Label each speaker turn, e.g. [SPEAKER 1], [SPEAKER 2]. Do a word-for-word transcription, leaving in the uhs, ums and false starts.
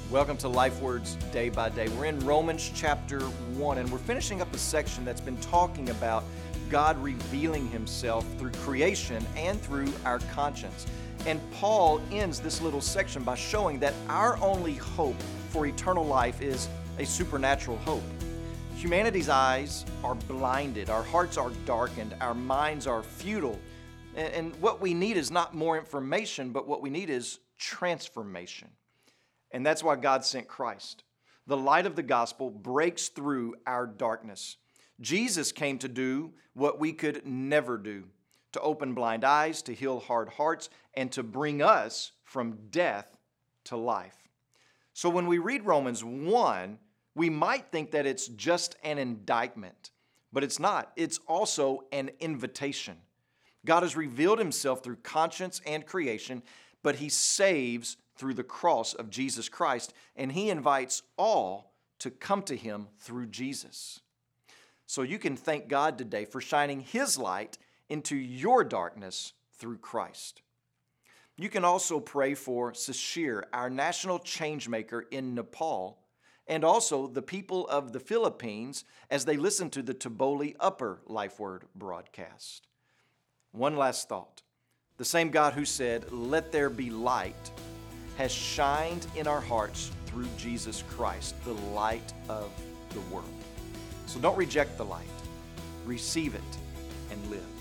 [SPEAKER 1] Welcome to Life Words Day by Day. We're in Romans chapter one, and we're finishing up a section that's been talking about God revealing Himself through creation and through our conscience. And Paul ends this little section by showing that our only hope for eternal life is a supernatural hope. Humanity's eyes are blinded, our hearts are darkened, our minds are futile. And what we need is not more information, but what we need is transformation. And that's why God sent Christ. The light of the gospel breaks through our darkness. Jesus came to do what we could never do, to open blind eyes, to heal hard hearts, and to bring us from death to life. So when we read Romans one, we might think that it's just an indictment, but it's not. It's also an invitation. God has revealed Himself through conscience and creation, but He saves through the cross of Jesus Christ, and He invites all to come to Him through Jesus. So you can thank God today for shining His light into your darkness through Christ. You can also pray for Sashir, our national changemaker in Nepal, and also the people of the Philippines as they listen to the Taboli Upper Life Word broadcast. One last thought. The same God who said, "Let there be light," has shined in our hearts through Jesus Christ, the light of the world. So don't reject the light. Receive it and live.